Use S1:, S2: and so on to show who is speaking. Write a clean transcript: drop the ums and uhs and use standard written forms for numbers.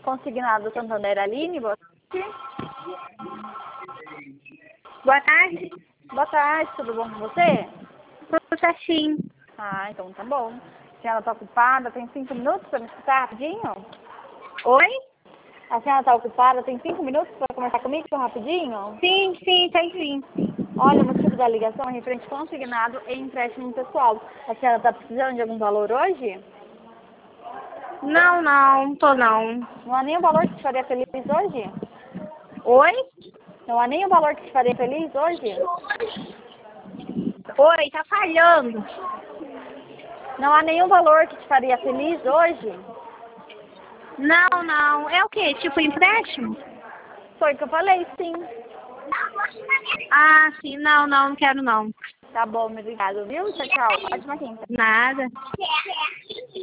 S1: Consignado Santander, Aline, boa tarde.
S2: Boa tarde.
S1: Boa tarde, tudo bom com você?
S2: Tudo certinho.
S1: Ah, então tá bom. A senhora tá ocupada, tem 5 minutos para me escutar rapidinho?
S2: Oi?
S1: A senhora tá ocupada, tem 5 minutos para conversar comigo rapidinho?
S2: Sim, tem sim.
S1: Olha, o motivo da ligação é referente consignado e empréstimo pessoal. A senhora tá precisando de algum valor hoje?
S2: Não tô não.
S1: Não há nenhum valor que te faria feliz hoje?
S2: Oi?
S1: Não há nenhum valor que te faria feliz hoje?
S2: Oi, tá falhando.
S1: Não há nenhum valor que te faria feliz hoje?
S2: Não. É o quê? Tipo empréstimo?
S1: Foi o que eu falei, sim.
S2: Ah, sim. Não quero não.
S1: Tá bom, obrigado, viu? Tchau, tchau. Ótima quinta.
S2: Nada.